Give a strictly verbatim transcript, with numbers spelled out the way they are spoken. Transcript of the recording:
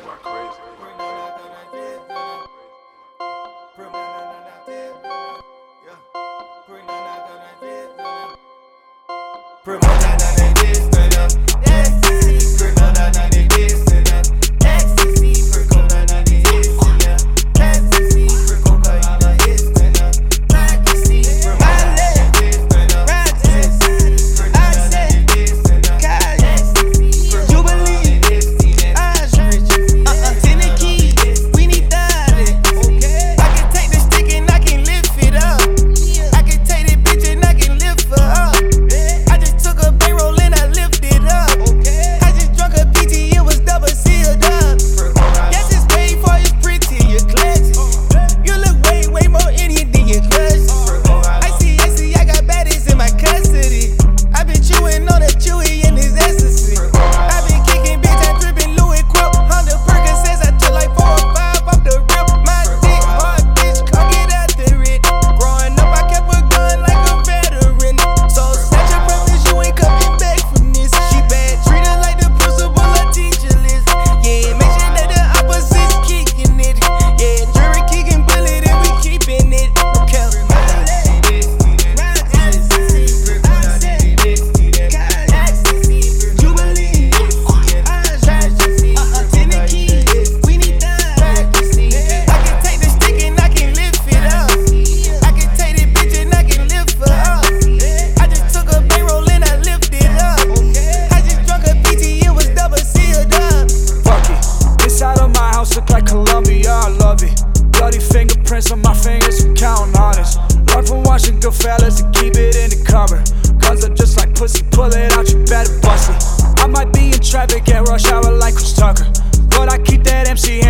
On my fingers, I'm counting honest. Learn from watching good fellas to keep it in the cupboard. Cause I'm just like pussy, pull it out, you better bust it. I might be in traffic at rush hour like Chris Tucker, but I keep that M C